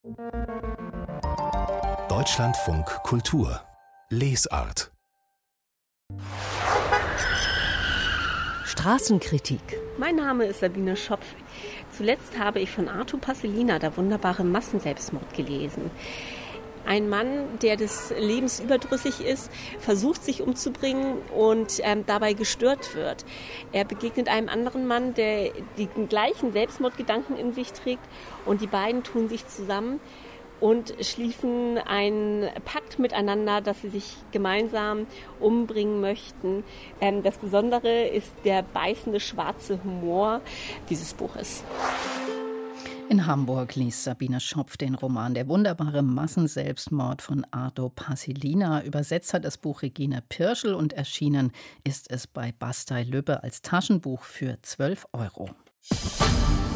Deutschlandfunk Kultur Lesart. Straßenkritik. Mein Name ist Sabine Schopf. Zuletzt habe ich von Arthur Paasilinna Der wunderbare Massenselbstmord gelesen. Ein Mann, der des Lebens überdrüssig ist, versucht sich umzubringen und dabei gestört wird. Er begegnet einem anderen Mann, der den gleichen Selbstmordgedanken in sich trägt, und die beiden tun sich zusammen und schließen einen Pakt miteinander, dass sie sich gemeinsam umbringen möchten. Das Besondere ist der beißende schwarze Humor dieses Buches. In Hamburg liest Sabine Schopf den Roman Der wunderbare Massenselbstmord von Arthur Paasilinna. Übersetzt hat das Buch Regine Pirschl und erschienen ist es bei Bastei Lübbe als Taschenbuch für 12 €.